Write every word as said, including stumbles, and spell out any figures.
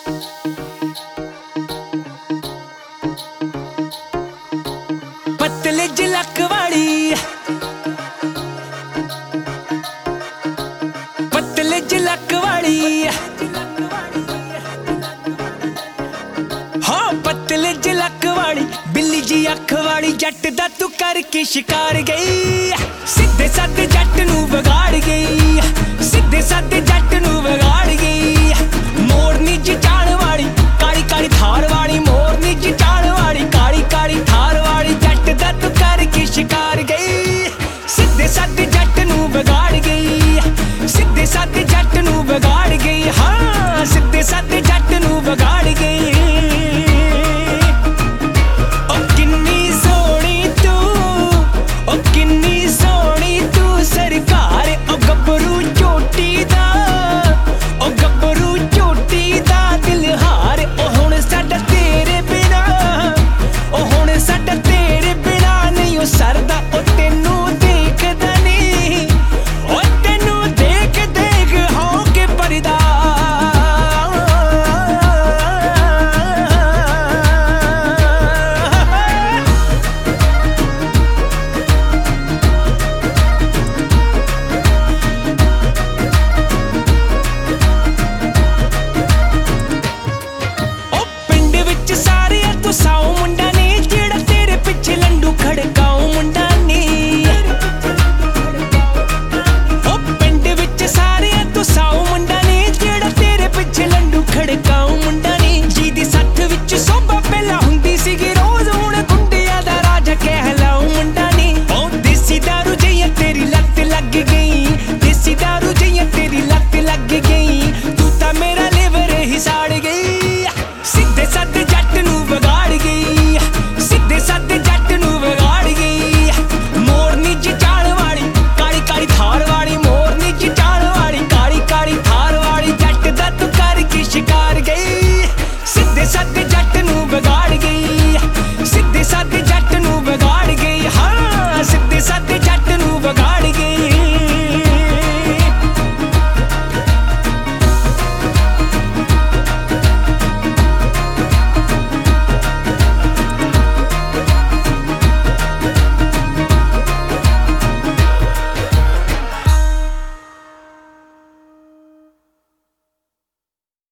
पतले जलक वाली पतले जलक वाली हाँ पतले जलक वाली बिल्ली जी अख वाली जट दा तू करके शिकार गई सीधे साधे जट नू बिगाड़ गई सीधे साधे जट नू बिगाड़